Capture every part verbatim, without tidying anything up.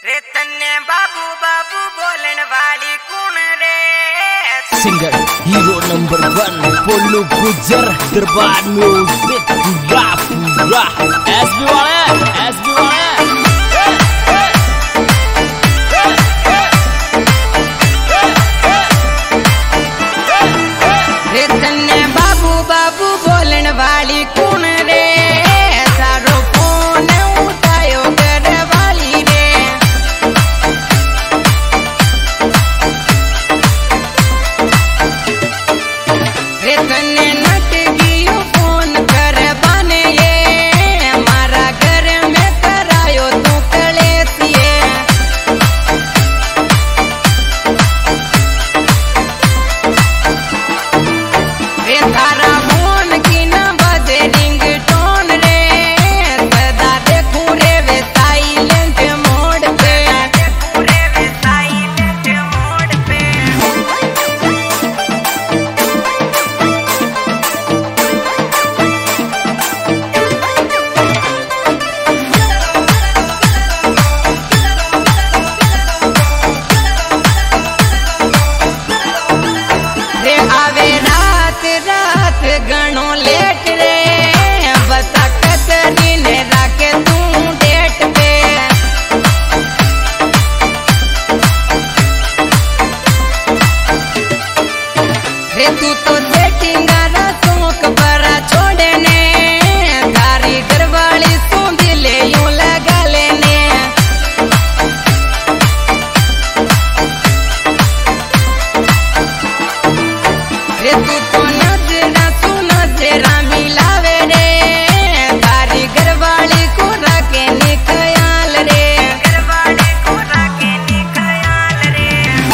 रे तन्ने बाबू बाबू बोलन वाली कौन रे? सिंगर हीरो नंबर वन पोलू गुजर दरबार म्यूजिक पूरा पूरा एसबी वाले एसबी वाले रे तन्ने बाबू बाबू बोलन वाली कौन रे? सारो फोन उठायो घर वाली रे। रे तन्ने नट गियो फोन कर बने ये मारा घर में करायो तू कलेसिए। रे थारा फोन की ना बजे रिंग टोन रे, सदा देखूं रे वे साइलेंट मोड पे, देखूं रे वे साइलेंट मोड पे। रे आवे रात रात गणो लेट रे, बता कतरी ने राखे तू डेट पे। रे तू तो सेटिंगारा सोक बरा छोड़े ने, तारी घरवाली सूंधी ले यूं लगा लेने। रे तू तो नजरा सु नजरा मिलावे रे, तारी घरवाली को रखे नी ख्याल रे, घरवाली को रखे नी ख्याल रे।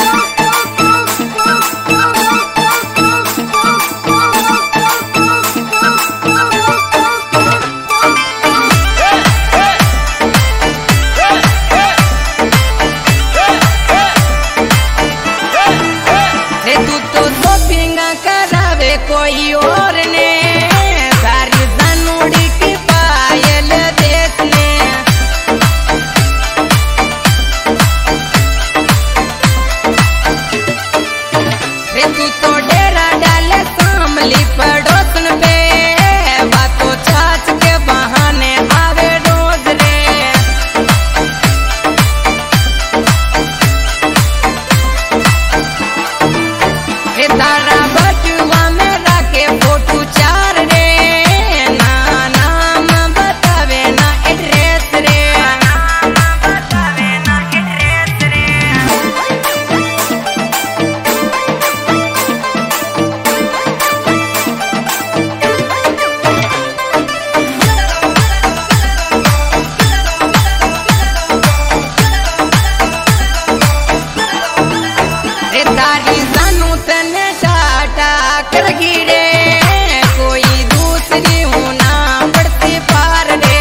रे तू तो शॉपिंग करावे कोई और ने, सारी जानूड़ी की पायल देखने। रे तू तो डेरा डाले सामली पड़ोसन पे, बातों छाछ के बहाने आवे रोज रे। रे तारा बटुआ में रखे फोटो चार रे, ना नाम बतावे ना एड्रेस रे, नाम बतावे ना एड्रेस रे। रे तारी जानू तने टाटा कर गिरे, कोई दूसरी हूं ना पड़ती पार रे।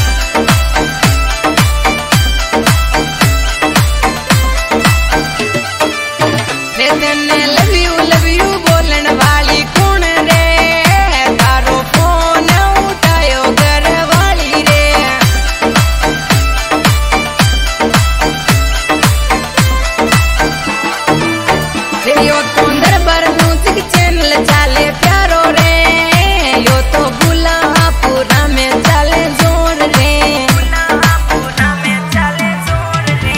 रे तने लव यू लव यू बोलन वाली कौन रे? तारो फोन उठायो घर वाली रे। रे यो तो दरबार म्यूजिक चैनल चाले प्यारो रे, यो तो गुलाबपुरा में चाले जोर रे, गुलाबपुरा में चाले जोर रे।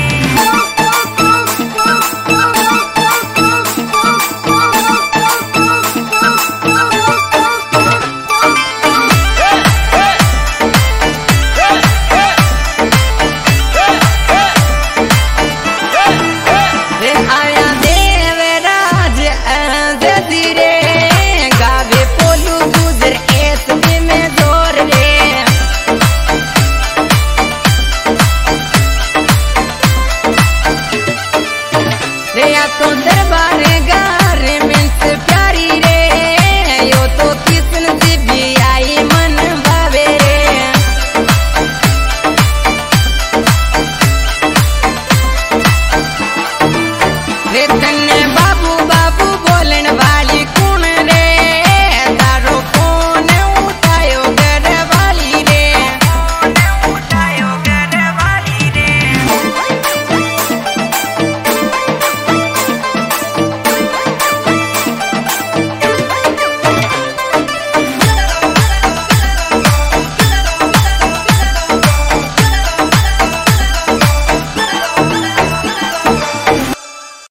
रे आया देवराज आज़ादी रे, गावे पोलू गुजर एसबी में जोर रे। रे या तो